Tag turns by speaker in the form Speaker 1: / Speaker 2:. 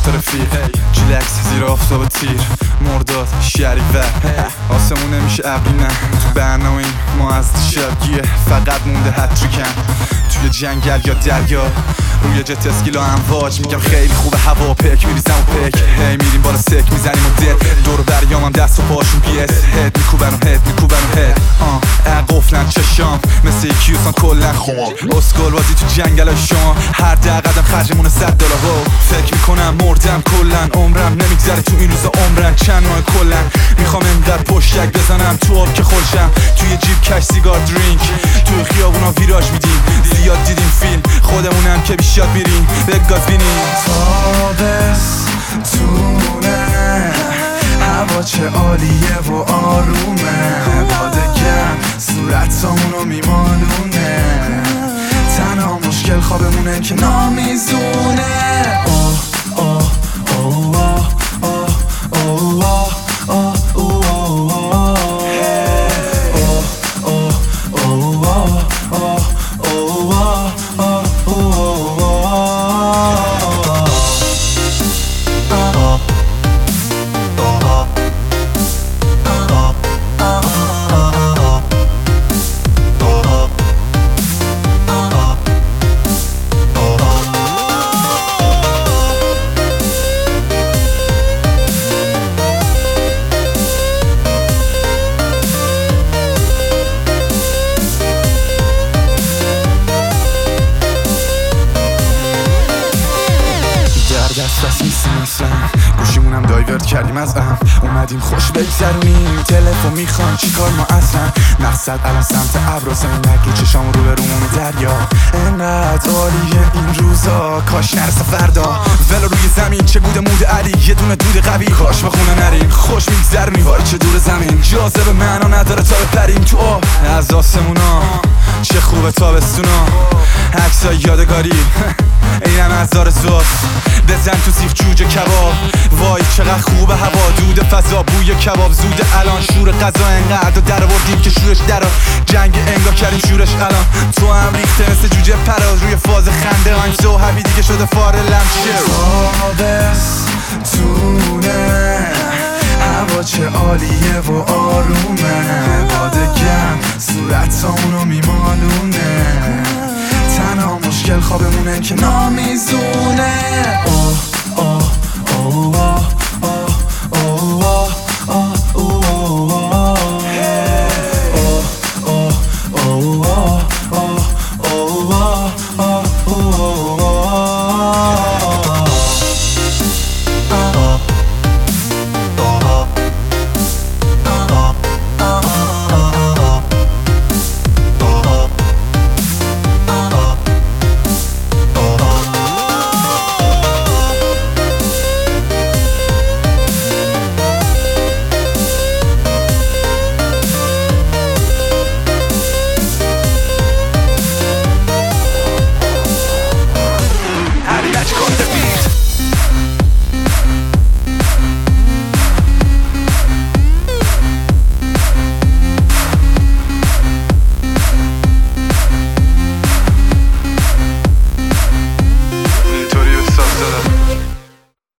Speaker 1: تا رفیق جیلکس زیر آفتاب تیر مرداد شریور آسمون نمیشه ابری نه تو برنامه ما از شبگیه فقط مونده هتریکن توی جنگل یا دریا روی جت اسکیلا امواج میگم خیلی خوبه هوا پک میریزم و پک هی میریم بالا سک میزنیم و دل دور بریامم دست و پاشون پیس هد میکوبن و هد قفلن چشام مثل کیوسان کلن خون اسکول بازی تو جنگل شما هر قدم خرجمونه $100 فکر میکنم مردم کلن عمرم نمیگذره تو این روزا عمرن چند ماه کلن میخوام انقدر پشتک بزنم تو آب که خلشم توی جیب کش سیگار درینک توی خیابونا ویراج میدیم زیاد دیدیم فیلم خودمونم که بیشاد میریم به گاز بینیم تابستونه هوا چه عالیه و آرومه بادگم صورتامونو میمالونه تنها مشکل خوابمونه که نامیزونه دست نیستیم اصلا گوشیمونم دایورد کردیم از اومدیم خوش بگذرونیم تلفن میخوان چیکار ما اصلا مقصد الان سمت ابراسه نگه چشام رو به رومون دریا انقدر عالیه این روزا کاش نرسه فردا ولا روی زمین چه بوده مود علی یه دونه دود قوی کاش به خونه نریم خوش میگذرونیم وای چه دور زمین جاذبه معنا نداره تا بپریم تو آب از آسمونا چه خوبه تابستونا عکسای یادگاری اینم از آرزوست بزن تو سیخ جوجه کباب وای چقدر خوبه هوا دود فضا بوی کباب زود الان شور غذا انقدر در آوردیم که شورش درا جنگ انگار کردیم شورش الان تو هم ریخته مثل جوجه پراز روی فاز خنده I'm so happy دیگه شده فار لمشه تونه هوا چه عالیه و آرومه بادگم صورتامونو میمالونه تنها مشکل خوابمونه که نامیزونه